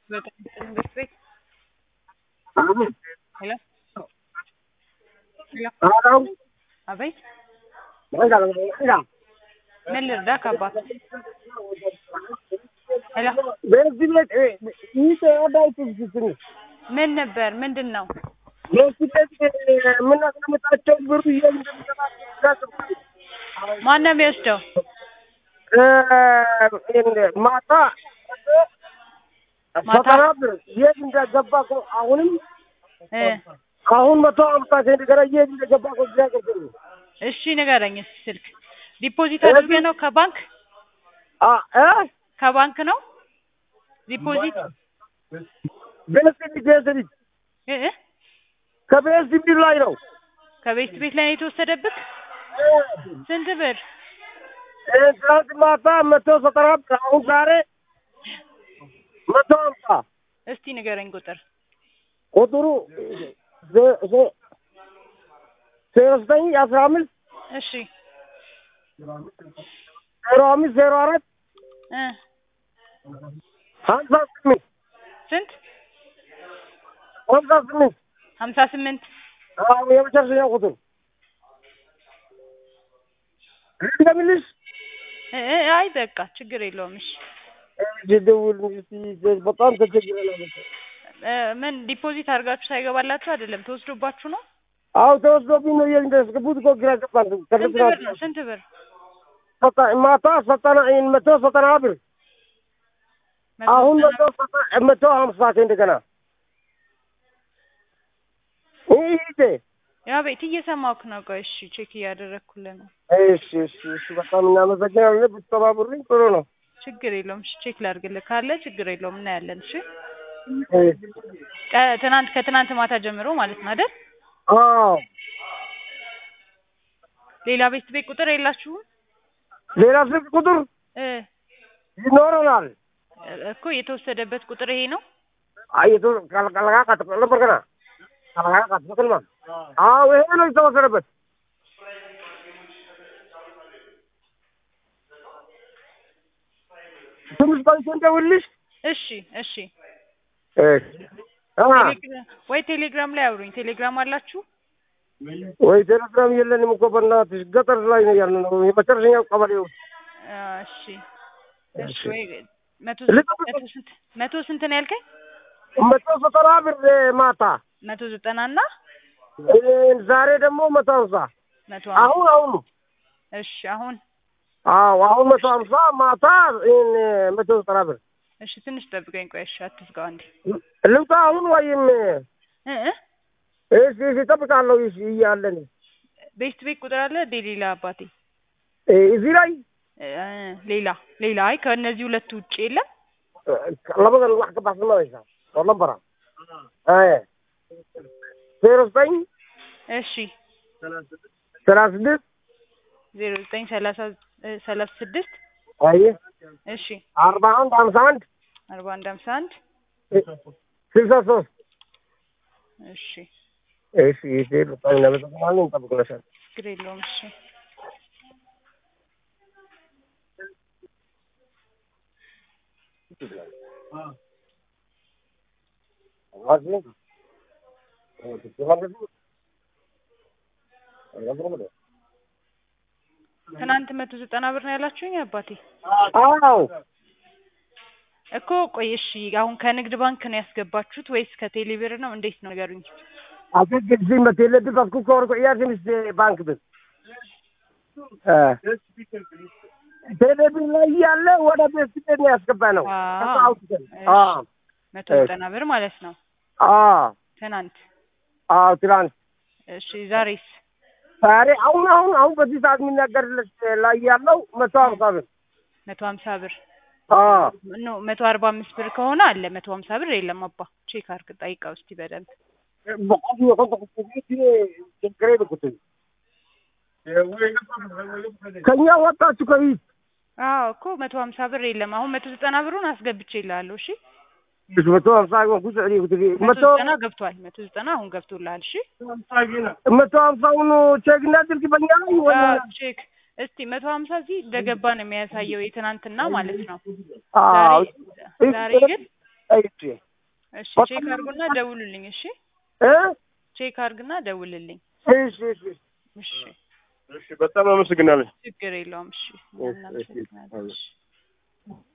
በጣም ትንሽ ቤት ሄሎ ሄሎ አቤት ምን ልርዳህ አባት? ሄሎ ምን ነበር? ምንድን ነው? ማን ነው የሚወስደው? ማታ የት እንደገባ አሁንም አሁን 150 እንደገና የት እንደገባ እሺ ንገረኝ እስኪ ስልክ ዲፖዚት አድርገህ ነው ከባንክ ከባንክ ነው ዲፖዚት ከቤት ቤት ላይ ነው ከቤት ቤት ላይ ነው የተወሰደብህ ስንት ብር ትናንት ማታ 190 አሁን ዛሬ 150 እስቲ ንገረኝ ቁጥሩ 0915 እሺ 0504 58 ስንት 58 አዎ የመጨረሻው ቁጥር እንደምልሽ አይ በቃ ችግር የለውም እሺ ጀደውል በጣም ተቸግረናል ምን ዲፖዚት አድርጋችሁ ሳይገባላችሁ አይደለም ተወስዶባችሁ ነው አው ተወስዶብኝ ነው እንደስከቡት እኮ ግራ ገባን ስንት ብር ማታ 190 ብር አሁን 150 እንደገና ይሄ ያ ቤት እየሰማሁህ ነው ቆይ እሺ ቼክ እያደረኩልህ ነው እሺ በጣም እናመሰግናለን ብትተባበሩኝ ጥሩ ነው ችግር የለውም እሺ ቼክ ላድርግልህ ካለ ችግር የለውም እናያለን እሺ ከትናንት ማታ ጀምሮ ማለት ነው አይደል አዎ ሌላ ቤት ቁጥር የላችሁም ሌላ ስልክ ቁጥር ይኖረናል እኮ የተወሰደበት ቁጥር ይሄ ነው አይቶ ካልካላ ከተቀለ በርገና ካልካላ ከተቀለ አዎ ይሄ ነው የተወሰደበት ትንሽ ቆይቶ እንደውልሽ እሺ ወይ ቴሌግራም ላይ አውሩኝ ቴሌግራም አላችሁ ወይ ቴሌግራም የለንም እኮ በእናትሽ ገጠር ላይ ነው ያለነው የመጨረሻው ቀበሌው እሺ ወይ መቶ ስንት ነው ያልከኝ 190 ብር ማታ 190 እና ዛሬ ደግሞ 150 አሁን እሺ አሁን 150 ማታ 190 ብር እሺ ትንሽ ጠብቀኝ ቆይ እሺ አትዝጋው አንዴ ልውጣ አሁን ወይም እሺ እጠብቃለሁ እሺ እያለን ቤት ቁጥር አለ ሌላ አባቴ እዚህ ላይ ሌላ አይ ከእነዚህ ሁለት ውጪ የለም ለበገን wax ka baxsan ma haysaa oo lambar እሺ 36 0936 አይ እሺ 41 51 63 እሺ ይሄ በጣም ነው እንጠብቅልሻለን ችግር የለውም እሺ ትናንት 190 ብር ነው ያላችሁኝ አባቴ አዎ እኮ ቆይ እሺ አሁን ከንግድ ባንክ ነው ያስገባችሁት ወይስ ከቴሌ ብር ነው እንዴት ነው ንገሩኝ አትግዚ መቴሌ ብር አስኩ ያርግምስ ባንክ ብር ቴሌ ብር ላይ ያለ ወደ ቤት ነው ያስገባነው አዎ 190 ብር ማለት ነው ትናንት እሺ ዛሬ አሁን በዚህ ሰዓት የሚናገርልሽ ላይ ያለው 150 ብር ኖ 145 ብር ከሆነ አለ 150 ብር የለም አባ ቼክ አድርግ ጠይቀው እስቲ በደንብ ከኛ ወጣችሁ ከይት እኮ 150 ብር የለም አሁን 190 ብሩን አስገብቼልሃለሁ እሺ 150 ገብቷል 190 አሁን ገብቶልሃል እሺ 150ውን ቼክ እናድርግ በእኛ ላይ ወይ ቼክ እስቲ 150 እዚህ እንደገባ ነው የሚያሳየው የትናንትና ማለት ነው ዛሬ ግን እሺ እሺ ቼክ አድርጉና ደውሉልኝ እሺ ቼክ አድርግና ደውልልኝ እሺ እሺ እሺ እሺ በጣም አመሰግናለሁ ችግር የለውም እሺ